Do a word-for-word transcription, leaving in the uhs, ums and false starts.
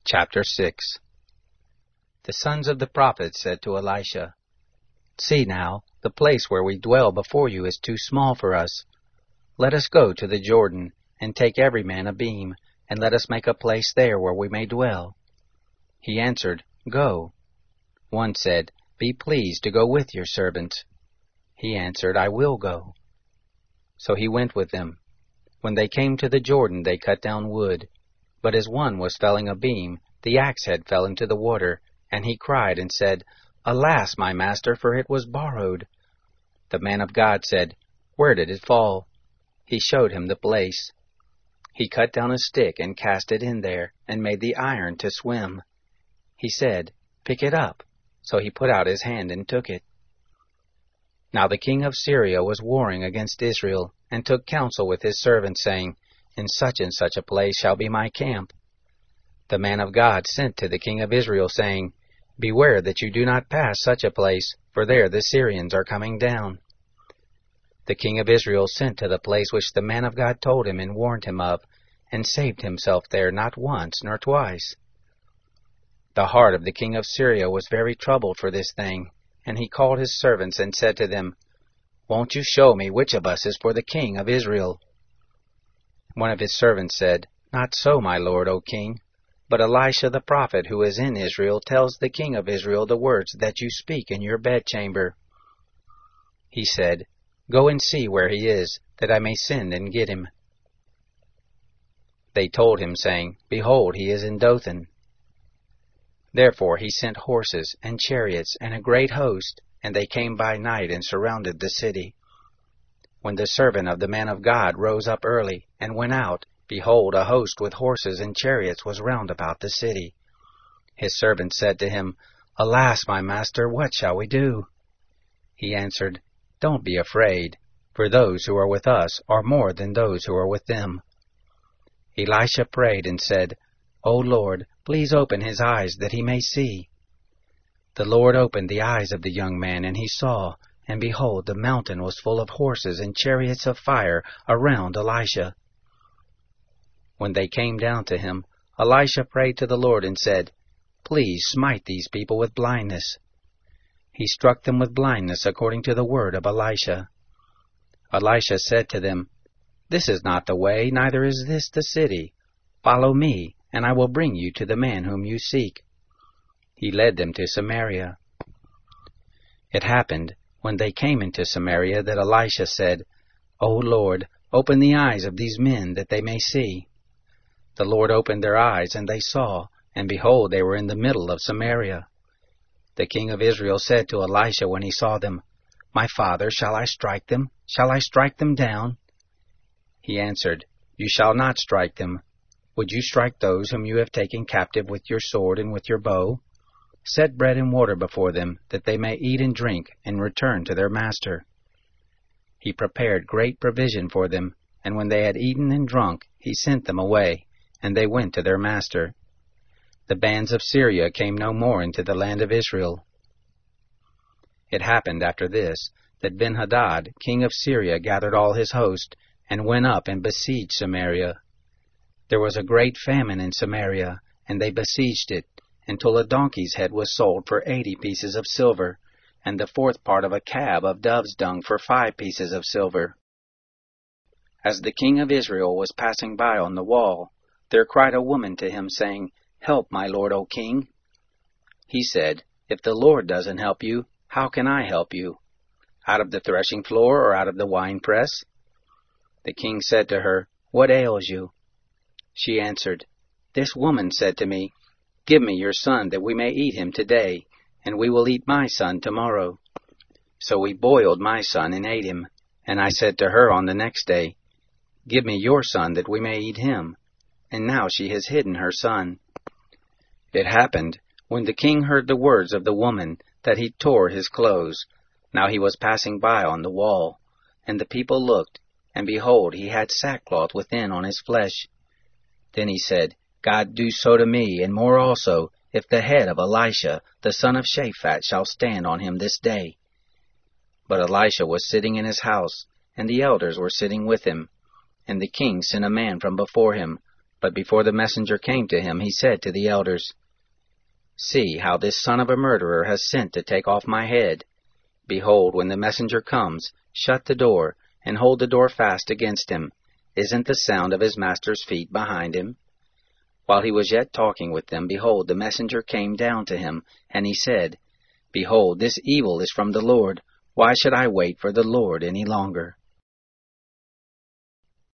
Chapter six. The sons of the prophets said to Elisha, See now, the place where we dwell before you is too small for us. Let us go to the Jordan, and take every man a beam, and let us make a place there where we may dwell. He answered, Go. One said, Be pleased to go with your servants. He answered, I will go. So he went with them. When they came to the Jordan, they cut down wood. But as one was felling a beam, the axe head fell into the water, and he cried and said, Alas, my master, for it was borrowed. The man of God said, Where did it fall? He showed him the place. He cut down a stick and cast it in there, and made the iron to swim. He said, Pick it up. So he put out his hand and took it. Now the king of Syria was warring against Israel, and took counsel with his servants, saying, In such and such a place shall be my camp. The man of God sent to the king of Israel, saying, Beware that you do not pass such a place, for there the Syrians are coming down. The king of Israel sent to the place which the man of God told him and warned him of, and saved himself there not once nor twice. The heart of the king of Syria was very troubled for this thing, and he called his servants and said to them, Won't you show me which of us is for the king of Israel? One of his servants said, Not so, my lord, O king, but Elisha the prophet who is in Israel tells the king of Israel the words that you speak in your bedchamber. He said, Go and see where he is, that I may send and get him. They told him, saying, Behold, he is in Dothan. Therefore he sent horses and chariots and a great host, and they came by night and surrounded the city. When the servant of the man of God rose up early and went out, behold, a host with horses and chariots was round about the city. His servant said to him, Alas, my master, what shall we do? He answered, Don't be afraid, for those who are with us are more than those who are with them. Elisha prayed and said, O Lord, please open his eyes that he may see. The Lord opened the eyes of the young man, and he saw, and behold, the mountain was full of horses and chariots of fire around Elisha. When they came down to him, Elisha prayed to the Lord and said, Please smite these people with blindness. He struck them with blindness according to the word of Elisha. Elisha said to them, This is not the way, neither is this the city. Follow me, and I will bring you to the man whom you seek. He led them to Samaria. It happened, when they came into Samaria, that Elisha said, O Lord, open the eyes of these men, that they may see. The Lord opened their eyes, and they saw, and behold, they were in the middle of Samaria. The king of Israel said to Elisha when he saw them, My father, shall I strike them? Shall I strike them down? He answered, You shall not strike them. Would you strike those whom you have taken captive with your sword and with your bow? Set bread and water before them, that they may eat and drink, and return to their master. He prepared great provision for them, and when they had eaten and drunk, he sent them away, and they went to their master. The bands of Syria came no more into the land of Israel. It happened after this, that Ben-Hadad, king of Syria, gathered all his host, and went up and besieged Samaria. There was a great famine in Samaria, and they besieged it, until a donkey's head was sold for eighty pieces of silver, and the fourth part of a cab of dove's dung for five pieces of silver. As the king of Israel was passing by on the wall, there cried a woman to him, saying, Help, my lord, O king. He said, If the Lord doesn't help you, how can I help you? Out of the threshing floor or out of the winepress? The king said to her, What ails you? She answered, This woman said to me, Give me your son, that we may eat him today, and we will eat my son tomorrow. So we boiled my son and ate him. And I said to her on the next day, Give me your son, that we may eat him. And now she has hidden her son. It happened, when the king heard the words of the woman, that he tore his clothes. Now he was passing by on the wall. And the people looked, and behold, he had sackcloth within on his flesh. Then he said, God do so to me, and more also, if the head of Elisha, the son of Shaphat, shall stand on him this day. But Elisha was sitting in his house, and the elders were sitting with him. And the king sent a man from before him, But before the messenger came to him, he said to the elders, See how this son of a murderer has sent to take off my head. Behold, when the messenger comes, shut the door, and hold the door fast against him. Isn't the sound of his master's feet behind him? While he was yet talking with them, behold, the messenger came down to him, and he said, Behold, this evil is from the Lord. Why should I wait for the Lord any longer?